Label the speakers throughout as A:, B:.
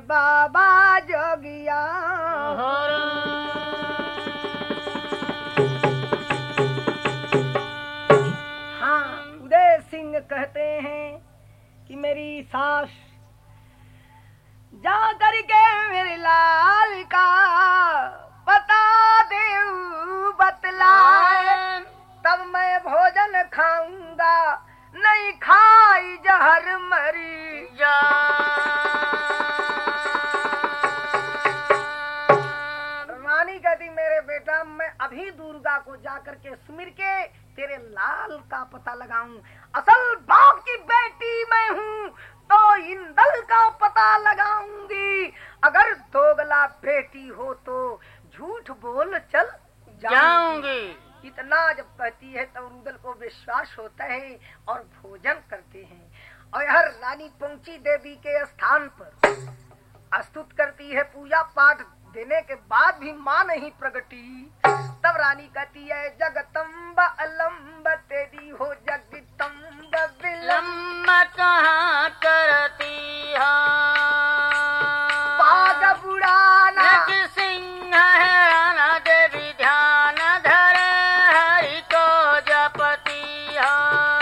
A: बाबा जोगिया। हाँ, उदय सिंह कहते हैं कि मेरी सास जा करके मेरे लाल का पता दे बतलाए, तब मैं भोजन खाऊंगा, नहीं खाई जहर मरी जा। रानी कहती मेरे बेटा मैं अभी दुर्गा को जाकर के सुमिर के तेरे लाल का पता लगाऊं, असल बाप की बेटी मैं हूँ तो इंदल का पता लगाऊंगी, अगर दोगला बेटी हो तो झूठ बोल चल जाऊंगी। इतना जब कहती है तब रुदल को विश्वास होता है और भोजन करते हैं। और हर रानी पहुंची देवी के स्थान पर स्तुत करती है, पूजा पाठ देने के बाद भी माँ नहीं प्रगटी। तब रानी कहती है जगतम्ब अलम्ब तेरी हो जगतम्ब विलम्ब
B: कहाँ करती है
A: पाग बुढ़ाना
B: सिंह है देवी ध्यान धरे हरि को जपती है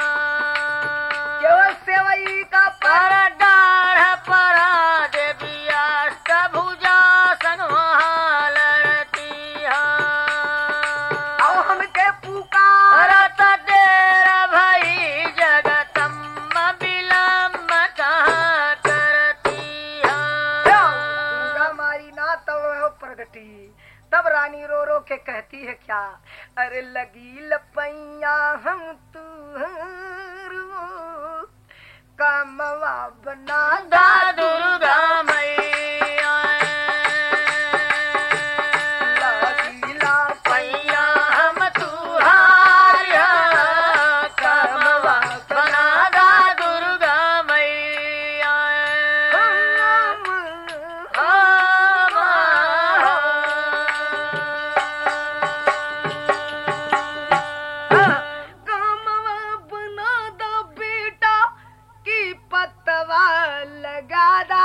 A: केवल सेवई का
B: पर डाढ़ परा देवी अष्टभुजा संहार लड़ती है
A: और हमके पुकार
B: देर भई जगतम्ब विलम्ब कहाँ करती है
A: दुर्गा माई ना तब प्रगटी। तब रानी रो रो के कहती है क्या, अरे लगी लपैया हम तू कमवा बना
B: दा दुर्गा मैया
A: लगी लपैया
B: हम तुहारिया कमवा बना दा दुर्गा मैया
A: कमवा बना दो बेटा की पतवा लगा दा,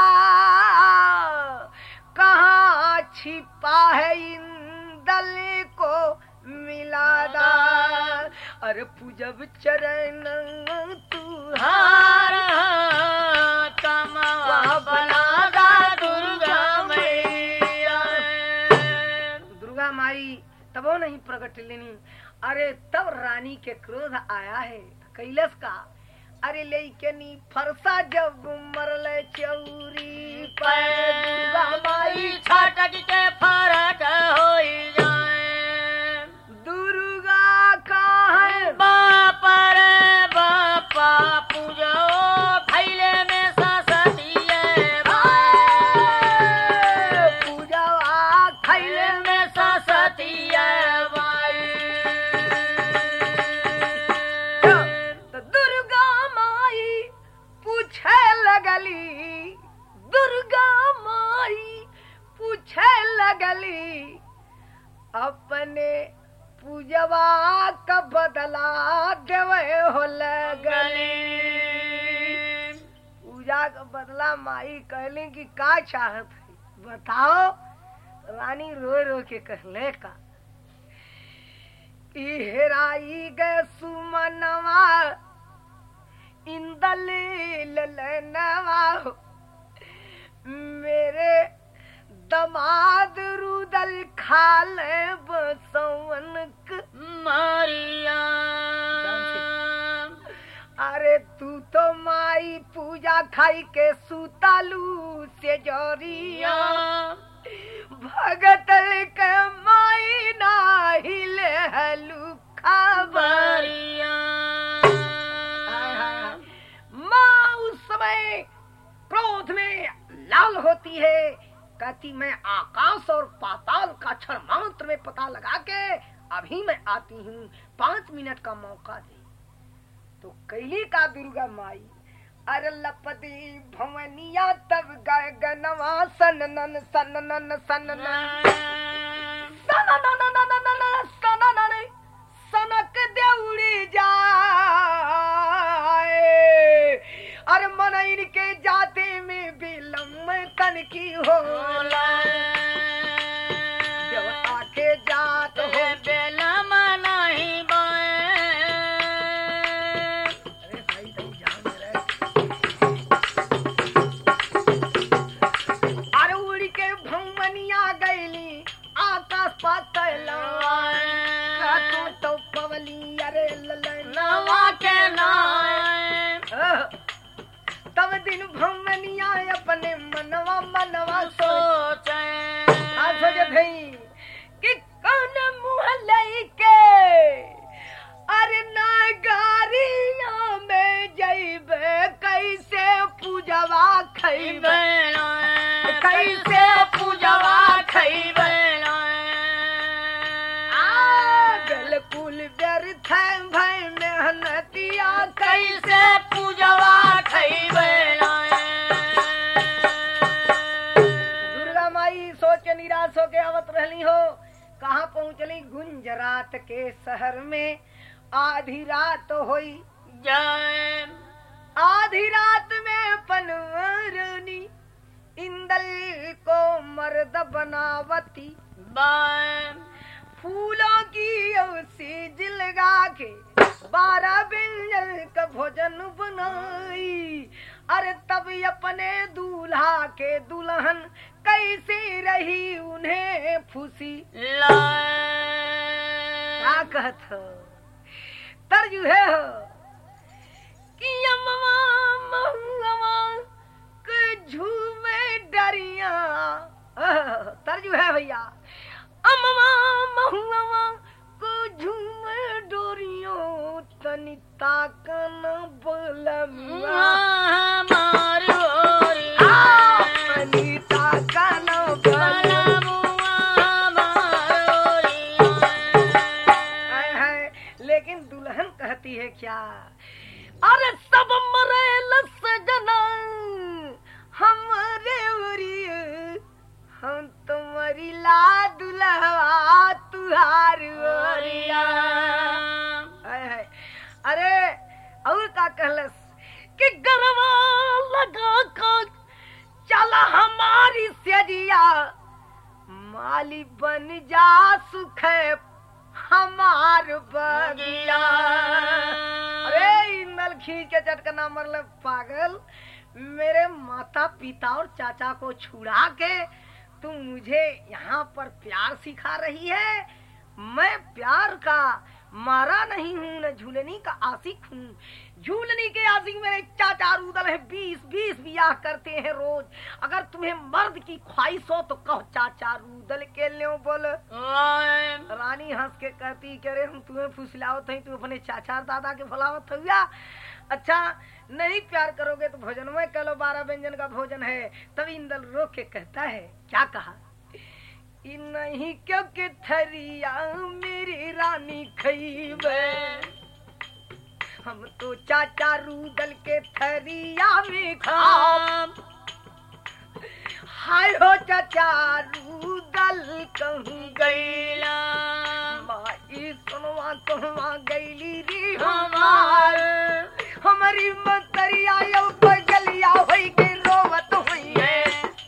A: कहाँ छिपा है इंदल को मिला दा, अरे पूजब चरण तुहार
B: कमवा बना दा दुर्गा मैया
A: दुर्गा माई तबो नहीं प्रकट लेनी। अरे तब रानी के क्रोध आया है कैलस का, अरे लेके नी फरसा जब मरल चौरी
B: पर दुर्गा माई छटक के फरक होई जाए
A: दुर्गा का है
B: बाप रे बापा पूजो फैले में ससतिए
A: पूजा खैले
B: में ससतिए
A: तो दुर्गा माई पूछे लगली, दुर्गा माई पूछे लगली अपने पूजवा का बदला देवे हो लगली। पूजा का बदला माई कहली कि का चाहत है बताओ। रानी रो रो के कहले का, हेराई गए सुमनवा इंदल ललनवा मेरे दमाद रुदल खाल बसवन
B: मारिया
A: अरे तू तो माई पूजा खाई के सुतालू से जोरिया भगतल के माई नाही ले हलू खबरिया। माँ उस समय क्रोध में लाल होती है, कहती मैं आकाश और पाताल का क्षण मात्र में पता लगा के अभी मैं आती हूँ, 5 मिनट का मौका दे। तो कैली का दुर्गा माई अरे लपदी भवनिया तब गए गनवा सननन सननन सननन सननन सनक देउड़ी जाए। अरे मन इनके जाते में बिलम तन की हो देवता के जात हो
B: बेला नहीं बाए
A: अरे भाई तुम जान रहे अरे उड़ के भंगनिया गईली आकाश पातल तो पवली अरे
B: नवा के नाय
A: तब दिन भंगनिया अपने मनवा मनवा
B: सोचे
A: सोचे भाई कि कौन मुँह लेके अरे नागारिया में जइबे कैसे पूजवा खइबे
B: कैसे पूजवा खइबे
A: बिल्कुल व्यर्थ भाई मेहनतिया
B: कैसे पूजवा खइबे
A: दुर्गा माई सोच के निराश होके आवत रहली हो कहाँ पहुँचली गुंजरात के शहर में आधी रात होई
B: जय
A: आधी रात में पनवरनी इंदल को मर्द बनावती
B: बाय
A: फूलों की औसीज लगा के 12 व्यंजन का भोजन बनाई अरे तब अपने दूल्हा के दुल्हन कैसी रही उन्हें फूसी क्या कहत हो तर्ज है कि अम्मा महुआ के झूमे डरिया तर्ज है भैया अम्मा महुआ को झूमे डोरियो तनिता कन बोलमुआ तनिता कन लेकिन दुल्हन कहती है क्या अरे सब मरे सजना हमारे उरी हम तुम्हारी ला दुल्हवा तुहार ओरिया अरे और का कहलस कि गरवा लगा कर चला हमारी सेजिया माली बन जा सुख हमार बगिया अरे इंदल खींच के चटकना मरल पागल मेरे माता पिता और चाचा को छुड़ा के तुम मुझे यहाँ पर प्यार सिखा रही है मैं प्यार का मारा नहीं हूँ न झूलनी का आशिक हूँ झूलनी के आशिक मेरे चाचा रूदल है 20-20 ब्याह करते हैं रोज अगर तुम्हें मर्द की ख्वाहिश हो तो कहो चाचा रूदल के ले बोल रानी हंस के कहती कि अरे हम तुम्हें फुसलावत है तू अपने चाचा दादा के फुलावत हुआ अच्छा नहीं प्यार करोगे तो भोजन में कह लो 12 व्यंजन का भोजन है तभी इंदल रो के कहता है क्या कहा नहीं क्योंकि थरिया मेरी रानी खईबे हम तो चाचा रूदल के थरिया में खाम हाय हो चाचा रूदल कहूँ गईला माई सुनवा कहवा गईली रे हमार हमारी मतरिया यो बगलिया होई के रोवत हुई है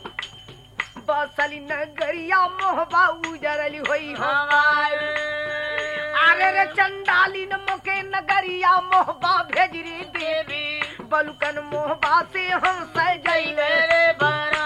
A: बसली नगरिया मोहबा उजरली होई हमार अरे रे चंडाली न मोके नगरिया मोहबा भेजरी देवी बलुकन मोहबा से हम सजैले रे बरा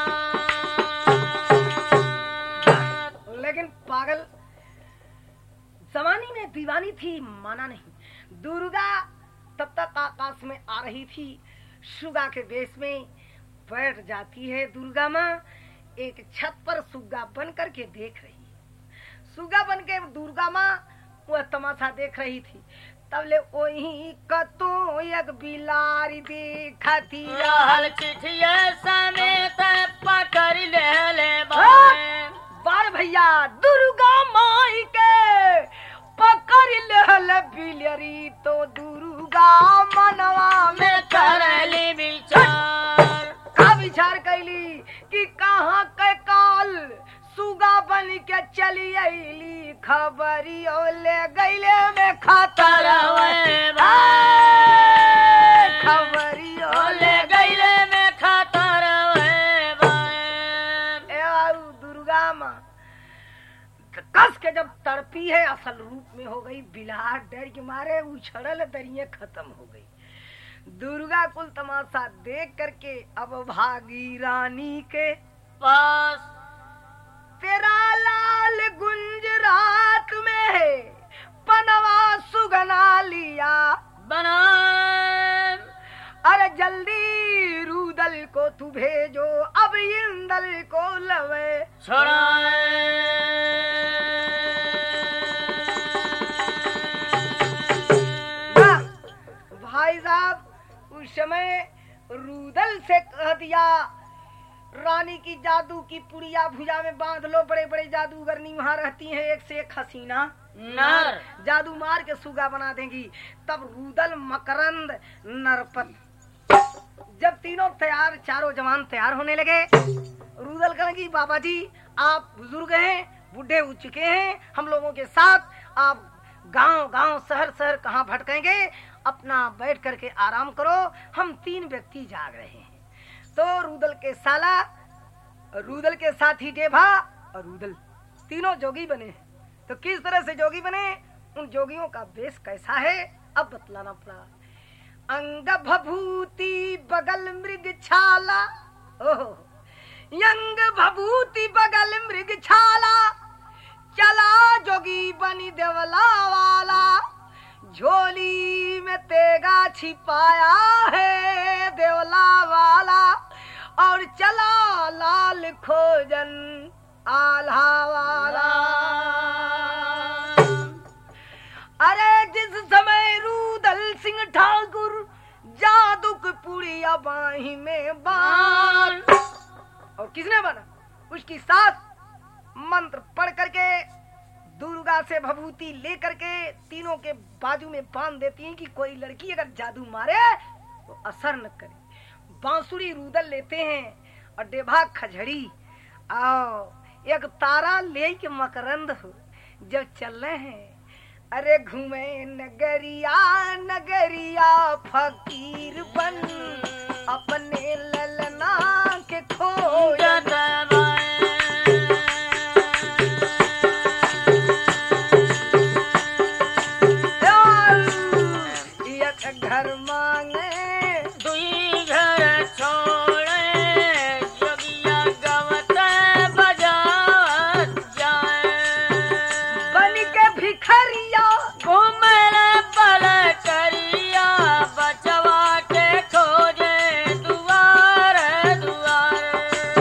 A: लेकिन पागल जवानी में दीवानी थी माना नहीं दुर्गा तब तक आकाश में आ रही थी सुगा के वेश में बैठ जाती है दुर्गा माँ एक छत पर सुगा बन करके देख रही है सुगा बन के दुर्गा माँ वह तमाशा देख रही थी तब ले वही कतो एक बिलारी देखती
B: रहल चिठिया समेत पकड़ ले
A: बार भैया दुर्गा माई के पकड़ ले बिलरी तो दुर्गा मनवा में
B: करली विचार
A: का विचार कैली कि कहाँ के काल सुगा बन के चली अली खबरी ले गईले में खतर खबरी
B: ले गईले में खतर
A: तड़पी है असल रूप में हो गई। बिलाट डर के मारे उछड़ल दरिये खत्म हो गई। दुर्गा कुल तमाशा देख करके अब भागी रानी के
B: पास।
A: तेरा लाल गुंजरात में पनवा सुगना लिया
B: बना।
A: अरे जल्दी रूदल को तू भेजो अब इंदल को लवे
B: छुड़ाए।
A: भाई साहब उस समय रूदल से कह दिया रानी की जादू की पुड़िया भुजा में बांध लो। बड़े बड़े जादूगरनी वहाँ रहती हैं, एक से एक हसीना
B: नर
A: जादू मार के सुगा बना देंगी। तब रूदल मकरंद नरपत जब तीनों तैयार, चारों जवान तैयार होने लगे, रूदल कहेंगी बाबा जी आप बुजुर्ग हैं, बूढ़े हो चुके हैं, हम लोगों के साथ आप गांव गांव शहर शहर कहाँ भटकेंगे, अपना बैठ करके आराम करो, हम 3 व्यक्ति जाग रहे हैं। तो रूदल के साला, रूदल के साथी डेभा और रूदल तीनों जोगी बने। तो किस तरह से जोगी बने, उन जोगियों का वेश कैसा है अब बतलाना पड़ा। अंग भभूति बगल मृग छाला, ओहो अंग भभूति बगल मृग छाला, चला जोगी बनी देवला वाला, झोली में तेगा छिपाया है देवला वाला, और चला लाल खोजन आल्हा वाला। अरे जिस समय रूदल सिंह ठाकुर जादू की पुड़िया बाही में बांध, और किसने बना उसकी साथ मंत्र पढ़ करके दुर्गा से भभूति लेकर के तीनों के बाजू में बांध देती हैं कि कोई लड़की अगर जादू मारे तो असर न करे। बांसुरी रूदल लेते हैं और डेभा खजड़ी, आओ एक तारा ले के मकरंद हो जब चल रहे हैं। अरे घूमे नगरिया नगरिया फकीर बन अपने ललना के खोज घर मांगे
B: दुई घर छोड़े, जोगिया गवत बजावत जाए,
A: बन के भिखरिया
B: घूमर पल करिया, बचवा के खोजे दुआर दुआर।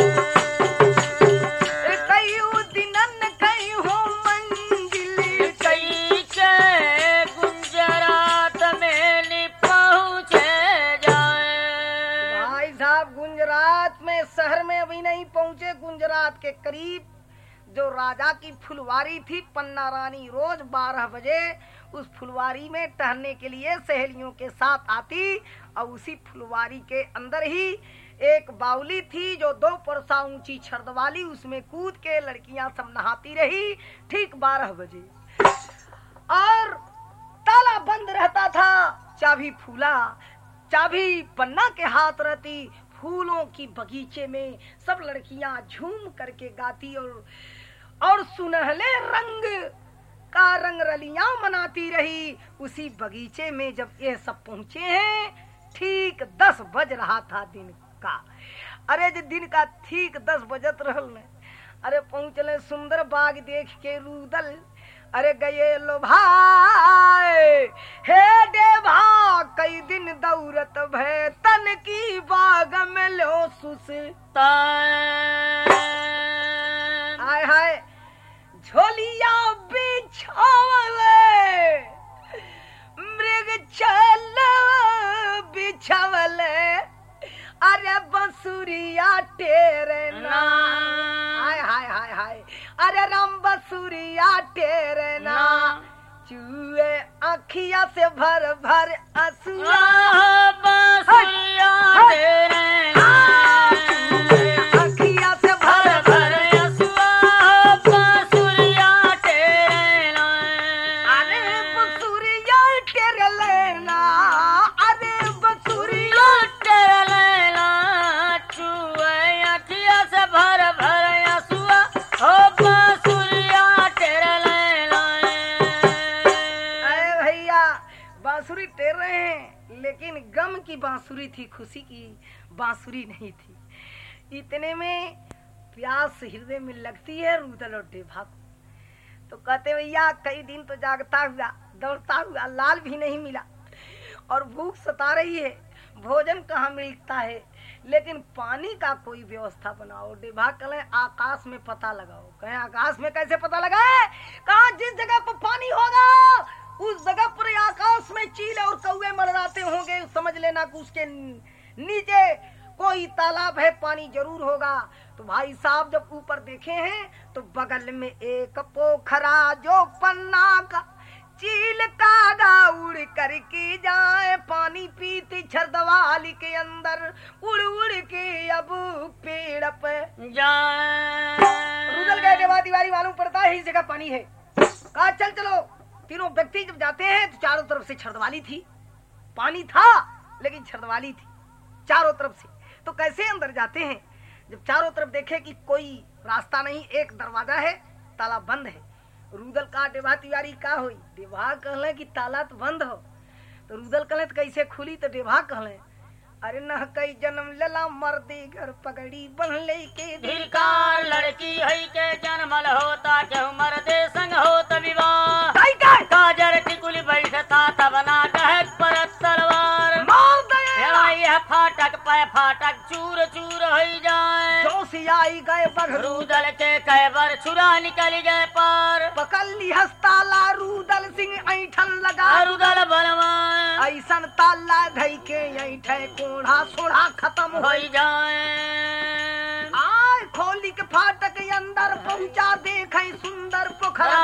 A: कई दिनन कई हो मंजिल,
B: कई के गुंजरात में नि पहुँचे जाए।
A: भाई साहब गुजरात में शहर में अभी नहीं पहुंचे, गुजरात के करीब जो राजा की फुलवारी थी पन्ना रानी रोज 12 बजे उस फुलवारी में टहलने के लिए सहेलियों के साथ आती, और उसी फुलवारी के अंदर ही एक बावली थी जो 2 परसा ऊंची छर्द वाली, उसमें कूद के लड़कियां सब नहाती रही ठीक 12 बजे, और ताला बंद रहता था, चाबी फूला, चाबी पन्ना के हाथ रहती। फूलों की बगीचे में सब लड़कियां झूम करके गाती और सुनहले रंग का रंग रलियां मनाती रही। उसी बगीचे में जब ये सब पहुंचे हैं, ठीक 10 बज रहा था दिन का। अरे जो दिन का ठीक 10 बजत रहल ने, अरे पहुंचले सुंदर बाग देख के रूदल, अरे गए लो भाई हे देवा कई दिन दौरत भय तन की बाग में लो सुस हाय हाय झोलिया बिछावले मृग चल बिछावले, अरे बंसुरिया तेरे ना हाय हाय हाय हाय, अरे राम बंसुरिया तेरे ना, चूहे आँखिया से भर भर असुआ
B: बंसुरिया तेरे ना,
A: आँखिया से भर भर
B: असुआ बंसुरिया तेरे ना,
A: अरे बंसुरिया तेरे लेना, अरे बंसुरिया
B: तेरे ना, चूहे आँखिया से भर भर असुआ हो बंसुरिया तेरे ना।
A: की खुशी की बांसुरी नहीं थी। इतने में प्यास हृदय में लगती है रुदल और डेभा को। तो कहते भैया कई दिन तो जागता हुआ दौड़ता हुआ, लाल भी नहीं मिला और भूख सता रही है, भोजन कहाँ मिलता है, लेकिन पानी का कोई व्यवस्था बनाओ। डेभा कहे आकाश में पता लगाओ। कहे आकाश में कैसे पता लगाए? कहा जिस जगह पर पानी होगा उस जगह पर आकाश में चील और कौवे मंडराते होंगे, समझ लेना कि उसके नीचे कोई तालाब है, पानी जरूर होगा। तो भाई साहब जब ऊपर देखे हैं तो बगल में एक पोखरा जो पन्ना का चील कागा उड़ करके जाए, पानी पीती छरदवाली के अंदर उड़ उड़ के अब पेड़ पे
B: जाए।
A: रुदल गए डेभा तिवारी मालूम पड़ता है इस जगह पानी है। कहा चल चलो। तीनों व्यक्ति जब जाते हैं तो चारों तरफ से छरदवाली थी, पानी था लेकिन छरदवाली थी चारों तरफ से। तो कैसे अंदर जाते हैं? जब चारों तरफ देखे कि कोई रास्ता नहीं, एक दरवाजा है, ताला बंद है। रुदल का डेभा तिवारी का हुई? डेभा कहले कि ताला तो बंद हो। तो रुदल कहले तो कैसे खुली? तो डेभा कहले अरे न कई जन्म लला मर्दे घर पगड़ी बन ले के
B: धिरकार लड़की है के जन्मल होता के मर्दे संग होत विवाह। काजर टिकुल बैठता तब ना कहे पर तलवार
A: मार दे
B: यह फाटक पे फाटक चूर चूर हो जाए।
A: जोशी आई गए बघरू
B: रुदल के कहबर छुरा निकल गए पार
A: पकड़ ली हस्ताला रुदल सिंह ऐठन लगा
B: रुदल बलवान
A: ऐसन ताला धई के ऐठे कोढ़ा सोढ़ा खत्म
B: हो जाए।
A: आय खोली के फाटक अंदर पहुंचा देखे सुंदर पोखरा।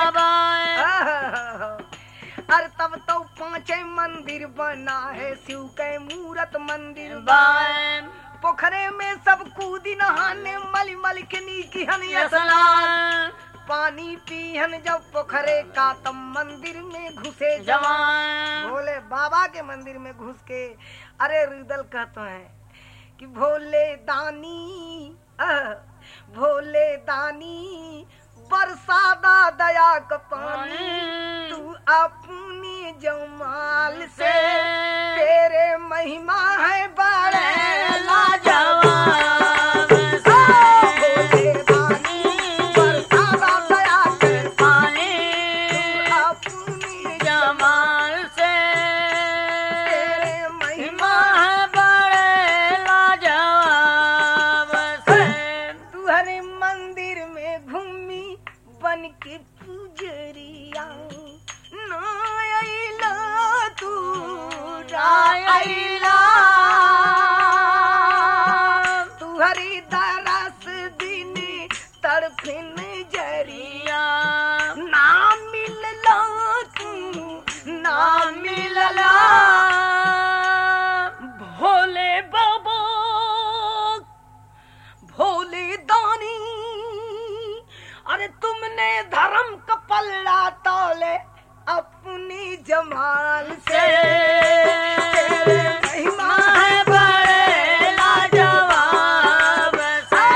A: अरे तब तो पांचे मंदिर बना है, शिव के मूरत मंदिर
B: बान
A: पोखरे में सब कूदी नहाने मल मल के नीकी हनिया पानी पीहन जब पोखरे का तब मंदिर में घुसे
B: जवान
A: भोले बाबा के मंदिर में घुस के अरे रुदल कहते हैं कि भोले दानी भोले दानी बरसादा दया का पानी तू अपनी जमाल से तेरे महिमा है बड़े लाजवाब। भोले दानी बरसादा दया के
B: पानी
A: तू अपनी
B: जमाल से
A: तेरे महिमा
B: है बड़े लाजवाब से।
A: तू हरे मंदिर में घूमी बन के पुजरिया नायला तू रायला तू हरी दरस दिन तड़फिन जरिया ना मिलला तू ना मिलला भोले बाबा भोले दानी अरे तुमने धर्म का पल्ला तोले अपनी जमाल से तेरे महिमा है बड़े लाजवाब से।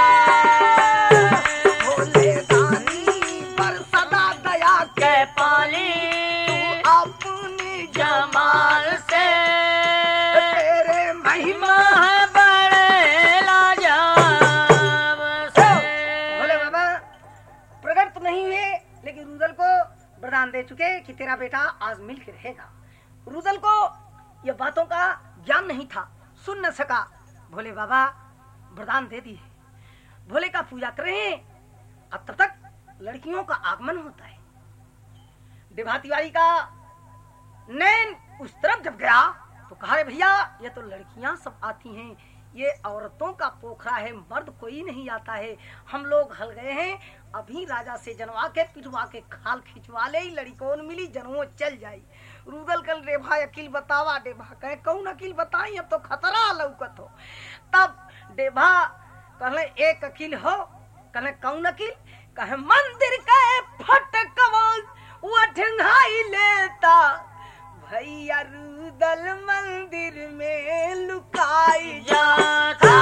A: भोले दानी पर सदा दया के
B: पाली
A: तू अपनी
B: जमाल से
A: तेरे महिमा
B: है बड़े लाजवाब से।
A: भोले बाबा प्रकट तो नहीं हुए लेकिन रुदल को वरदान दे चुके कि तेरा बेटा आज मिल के रहेगा। रुदल को यह बातों का ज्ञान नहीं था, सुन न सका। भोले बाबा वरदान दे दिए, भोले का पूजा कर रहे हैं। अब तब तक लड़कियों का आगमन होता है। डेभा तिवारी का नैन उस तरफ जब गया तो कहा भैया ये तो लड़कियां सब आती हैं, ये औरतों का पोखरा है, मर्द कोई नहीं आता है। हम लोग हल गए हैं, अभी राजा से जनवा के पिटवा के खाल खिंचवा ले, लड़कों मिली जनवो चल जाई। रुदल कल डेभा अकील बतावा। डेभा कहे कौन अकील बताई, अब तो खतरा लौकत हो। तब डेभा कहले एक अकील हो। कहले कौन अकील? कहे मंदिर के फटकवा वो ढंगाई लेता भैया रुदल मंदिर में लुकाई
B: जाता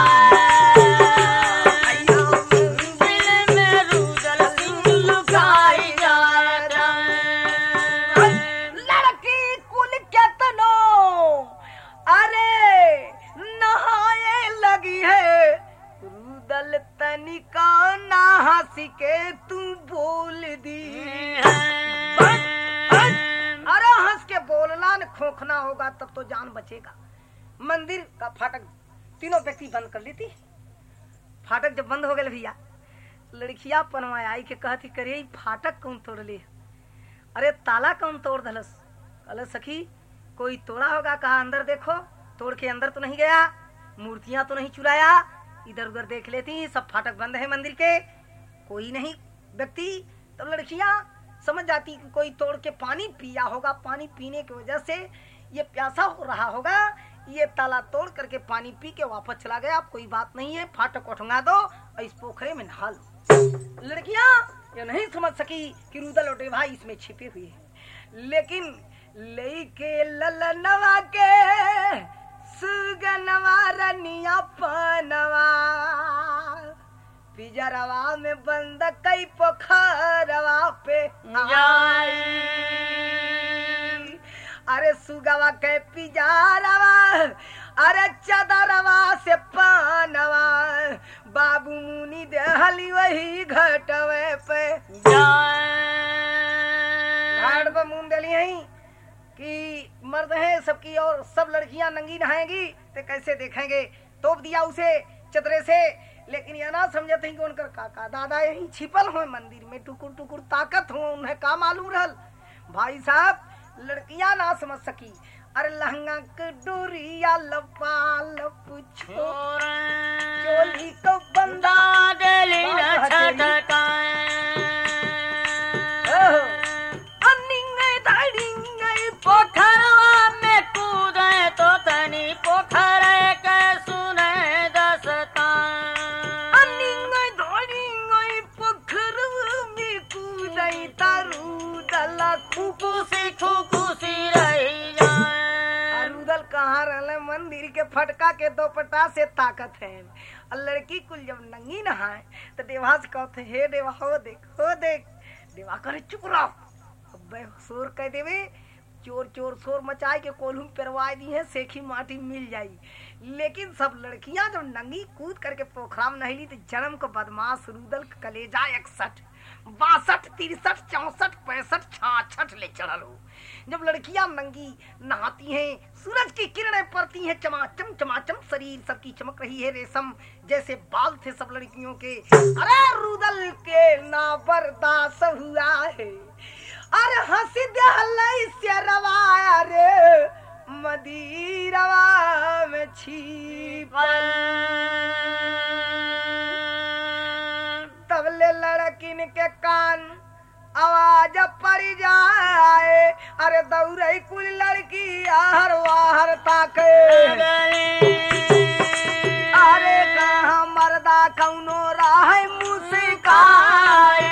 B: मंदिर में रुदल सिंह लुकाई जाता।
A: लड़की कुल केतनो अरे न तनिका ना हंस के तू बोल दी। अरे हंस के बोलना न खोखना होगा तब तो जान बचेगा। मंदिर का फाटक तीनों व्यक्ति बंद कर लेती। फाटक जब बंद हो गए भैया, लड़किया पनवा आई के कहती करे फाटक कौन तोड़ ले, अरे ताला कौन तोड़ दलस। कल सखी कोई तोड़ा होगा, कहा अंदर देखो, तोड़ के अंदर तो नहीं गया, मूर्तियां तो नहीं चुराया। इधर उधर देख लेती, सब फाटक बंद है मंदिर के, कोई नहीं व्यक्ति। तो लड़कियां समझ जाती कि कोई तोड़ के पानी पिया होगा, पानी पीने की वजह से ये प्यासा हो रहा होगा, ये ताला तोड़ करके पानी पी के वापस चला गया। कोई बात नहीं है, फाटक उठंगा दो और इस पोखरे में नहा लो। लड़कियां ये नहीं समझ सकी कि रुदल और डेभा इसमें छिपे हुए हैं। लेकिन लेके ललनवा के सुगनवा रनिया पनवा पिजरवा में बंद कई पोखरवा पे आई। अरे सुगवा के पिजरवा, अरे चदरवा से पानवा बाबू मुनि देहली वही घटवे पे घाट पर मुन देली है कि मर्द है सबकी और सब लड़कियां नंगी नहाएंगी तो कैसे देखेंगे। तोप दिया उसे चदरे से, लेकिन यह ना समझते कि उनका काका दादा यही छिपल हो मंदिर में, टुकुर टुकुर ताकत हो, उन्हें का मालूम रहल। भाई साहब लड़कियां ना समझ सकी। अरे लहंगा के डोरिया लपा लप छोड़ चोली को बंदा
B: डेली न छटकाए, पोखरवा में कूदे तो तनी पोखरे के सुने दसता।
A: पोखरवा में कूदे तारू दला
B: खुकुसी खुकुसी रही जाए।
A: रुदल कहाँ रहले, मंदिर के फटका के दोपट्टा से ताकत है। और लड़की कुल जब नंगी नहाए तो देवा से कहते हे देवा हो देख हो देख। देवा करे चुप रहो, अब शोर कह देवे, चोर चोर शोर मचाए के कोल्हू पेरवा दी है, सेखी माटी मिल जाई। लेकिन सब लड़कियां जब नंगी कूद करके पोखरा में नहली तो जन्म को बदमाश रुदल कलेजा 61 62 63 64 65 66 ले चढ़ल हो। जब लड़कियां नंगी नहाती हैं, सूरज की किरणें पड़ती हैं, चमाचम चमाचम शरीर सबकी चमक रही है रेशम जैसे बाल थे सब लड़कियों के। अरे रुदल के ना बर्दाश्त हुआ है, अरे हंसी दहलई से रवा रे मदीरवा में छिपल। तबले लड़किन के कान आवाज पड़ जाए, अरे दौड़ई कुल लड़की आहर वाहर ताके। अरे कहाँ मर्दा कौनो राह मुस्काए।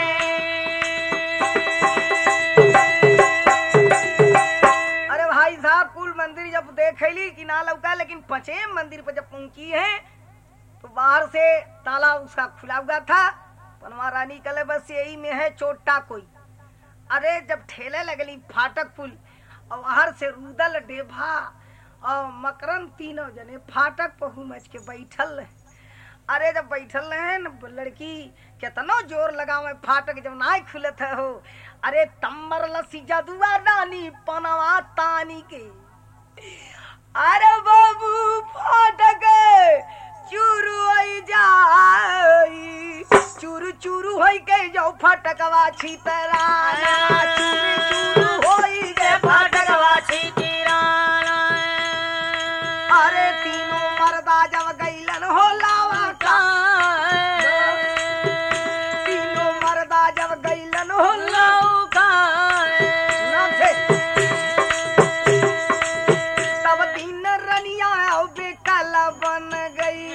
A: अरे भाई साहब कुल मंदिर जब देखली कि ना लौका, लेकिन पचे मंदिर पर जब पहुंची है तो बाहर से ताला उसका खुला हुआ था। पनवा रानी कले बस यही में है चोटा कोई। अरे जब ठेले लगली फाटक पुल और बाहर से रुदल डेभा और मकरन तीनों जने फाटक पर मच के बैठल है। अरे जब बैठल है न लड़की कितना जोर लगावे, फाटक जब ना खुलत है हो। अरे तम्बर लसी जदुआ रानी पनवा तानी के। अरे बाबू फाटक चूरू आई जाई, चूरू चूरू होई के जाओ फाटकवा छितराना, चूरू चूरू होई के फाटकवा छितराना। अरे तीनों मर्दा जब गईलन हो लावा का, तीनों मर्दा जब गईलन हो लावा का, तब दिन रनिया बेकला बन गई,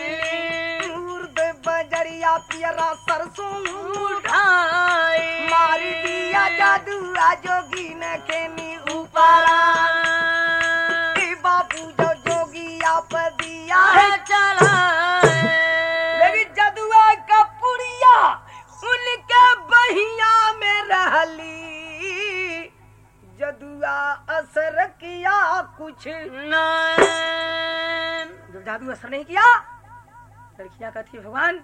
A: बजरिया पियरा सरसों उठाई, मार दिया जादुआ जोगी ने केनी ऊपरा। बापू जो जोगी आप दिया है चला, लेकिन जादुआ का पुड़िया उनके बहिया में रहली। जादुआ असर किया कुछ नहीं, जब जादू असर नहीं किया लड़कियां कहती भगवान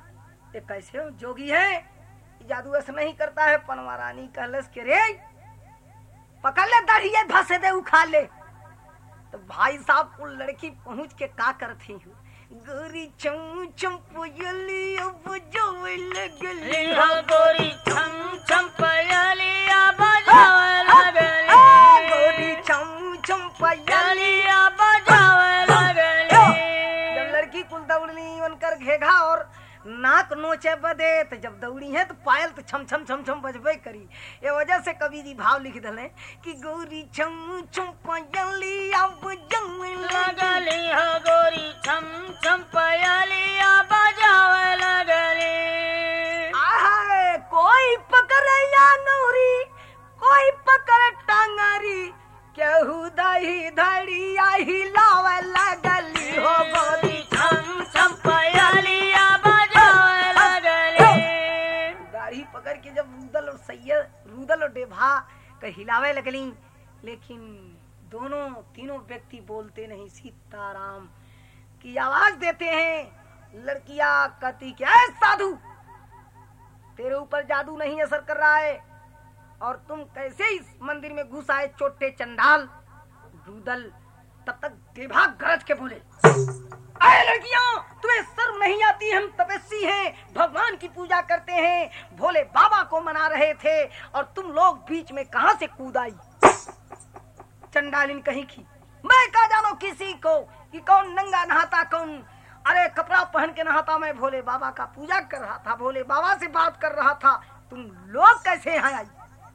A: ये कैसे हो जोगी है, जादू ऐसा नहीं करता है। पनवा रानी कहलस के रे पकड़ ले दाढ़ी धसे दे उखा ले। तो भाई साहब वो लड़की पहुंच के का करती हूँ, गोरी चम चम पयलिया बजावे लगली,
B: गोरी चम चम पयलिया बजावे लगली,
A: गोरी चम चम पयलिया
B: बजावे लगली।
A: जब लड़की कुल दौड़नी बनकर घेघा और नाक नोचे बदे, तो जब दौड़ी है तो पायल तो छम छम छम छम बजबे करी। ये वजह से कवि जी भाव लिख दले कि गोरी छम छम पयलिया बजावे
B: लगली, हो गोरी छम छम पयलिया बजावे लगली।
A: आहाय कोई पकड़े या नौरी, कोई पकड़ टांगरी, केहू दही धड़िया हिलावे लगली, हो गोरी
B: छम छम पयलिया बजावे लगली।
A: दाढ़ी पकड़ के जब रूदल और सैयद, रूदल और डेभा का हिलावे लगली, लेकिन दोनों तीनों व्यक्ति बोलते नहीं, सीताराम की आवाज देते हैं। लड़कियां कहती क्या है साधु, तेरे ऊपर जादू नहीं असर कर रहा है और तुम कैसे इस मंदिर में घुस आए चोटे चंडाल। रूदल तब तक देभा गरज के बोले, अरे लड़कियों तुम्हें शर्म नहीं आती, हम तपस्वी हैं, भगवान की पूजा करते हैं, भोले बाबा को मना रहे थे और तुम लोग बीच में कहां से कूद आई। चंडालिन कहीं की, मैं क्या जानो किसी को कि कौन नंगा नहाता कौन, अरे कपड़ा पहन के नहाता, मैं भोले बाबा का पूजा कर रहा था, भोले बाबा से बात कर रहा था, तुम लोग कैसे यहाँ आई।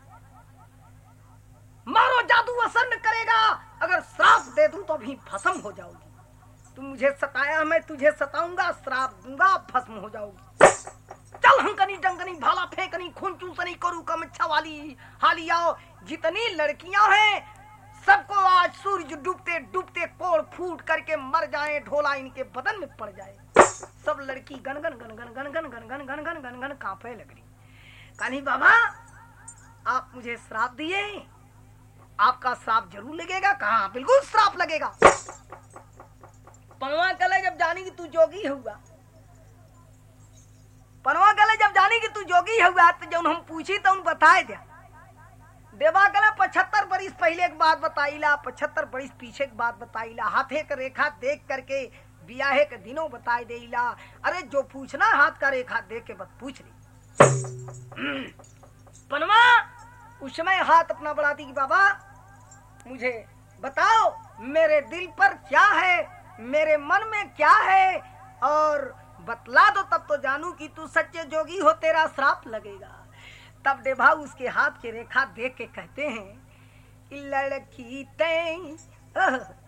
A: मारो जादू असर न करेगा, अगर श्राप दे दूं तो भी भस्म हो जाओगी। तुम मुझे सताया, मैं तुझे सताऊंगा, श्राप दूंगा, भस्म हो जाओगी। चल हंकनी डंकनी भाला फेंकनी खून चूसनी करू कमच्छा वाली हाली आओ। जितनी लड़कियां हैं सबको आज सूरज डूबते डूबते कोड़ फूट करके मर जाए, ढोला इनके बदन में पड़ जाए। सब लड़की गन गन गन गन गन गन गन गन गन गन गन गन कांपने लगी। कान्ही बाबा आप मुझे श्राप दिए, आपका श्राप जरूर लगेगा। कहा बिल्कुल श्राप लगेगा। पनवा कले जब जानी कि तू जोगी हुआ, पनवा कले जब जानी कि तू जोगी हुआ, तो जब हम पूछी तो उन बताए दिया। देवा कले 75 बरिस पहले एक बात बताईला, 75 बरिस पीछे एक बात बताईला, हाथे का रेखा देख करके बियाहे के दिनों बताई देला। अरे जो पूछना हाथ का रेखा देख के बस पूछ ली। पनवा उस समय हाथ अपना बढ़ाती कि बाबा मुझे बताओ मेरे दिल पर क्या है, मेरे मन में क्या है, और बतला दो तब तो जानू कि तू सच्चे जोगी हो, तेरा श्राप लगेगा। तब देभा उसके हाथ की रेखा देख के कहते हैं कि लड़की तैं